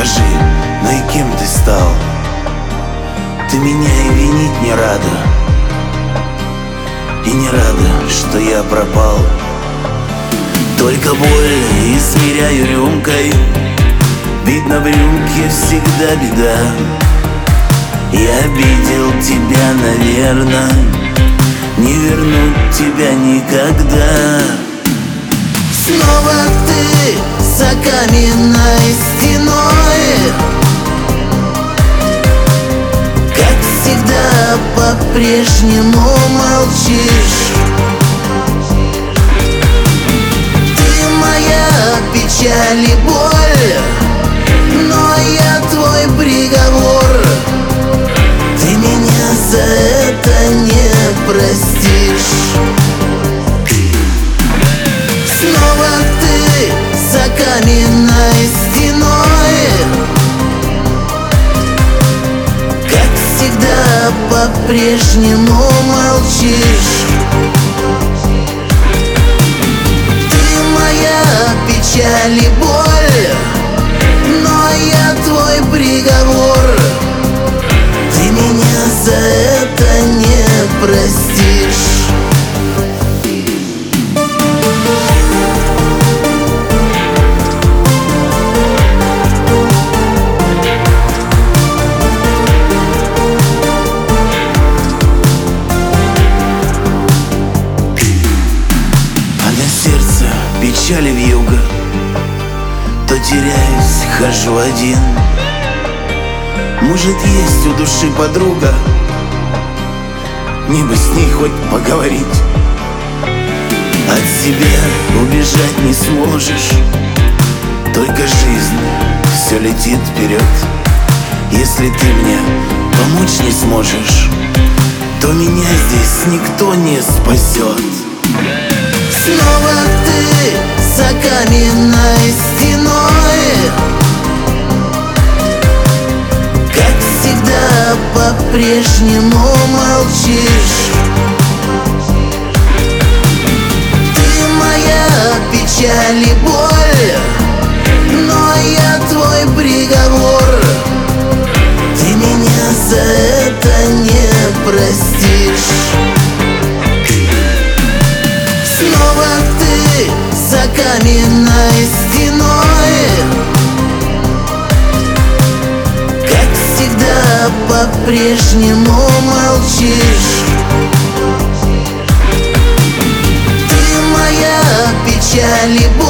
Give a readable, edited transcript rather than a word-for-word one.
скажи, ну и кем ты стал? Ты меня и винить не рада, и не рада, что я пропал. Только боль измеряю рюмкой, видно, в рюмке всегда беда. Я обидел тебя, наверно, не вернуть тебя никогда. Снова ты за каменной стеной, как всегда по-прежнему молчишь. Ты моя печаль и боль, но я твой приговор. Ты меня за это не простишь. Снова ты за каменной стеной, как всегда по-прежнему молчишь. Ты моя печаль и боль, но я твой приговор. Ты меня за это не простишь. Печали вьюга, то теряюсь, хожу один. Может, есть у души подруга, мне бы с ней хоть поговорить. От себя убежать не сможешь, только жизнь все летит вперед. Если ты мне помочь не сможешь, то меня здесь никто не спасет. Снова ты за каменной стеной, как всегда по-прежнему молчишь. Ты моя печаль и боль, но я твой приговор. Ты меня за это не простишь. Снова ты за каменной стеной, как всегда по-прежнему молчишь. Ты моя печаль и боль,